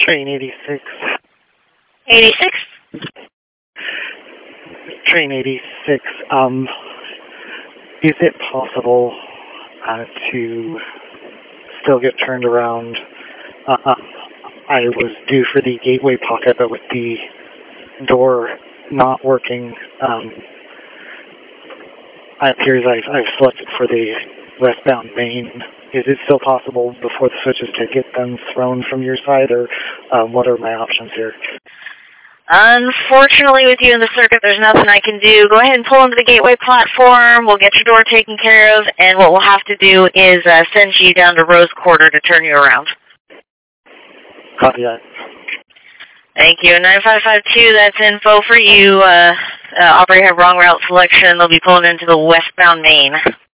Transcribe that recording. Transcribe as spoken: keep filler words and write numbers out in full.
Train eighty-six. eighty-six? Train eighty-six. Um, is it possible uh, to still get turned around? Uh, uh, I was due for the gateway pocket, but with the door not working, um, it appears I've, I've selected for the westbound main. Is it still possible before the switches to get them thrown from your side, or um, what are my options here? Unfortunately, with you in the circuit, there's nothing I can do. Go ahead and pull into the gateway platform. We'll get your door taken care of, and what we'll have to do is uh, send you down to Rose Quarter to turn you around. Copy that. Thank you. nine five five two, that's info for you. Uh, uh, operator have wrong route selection. They'll be pulling into the westbound main.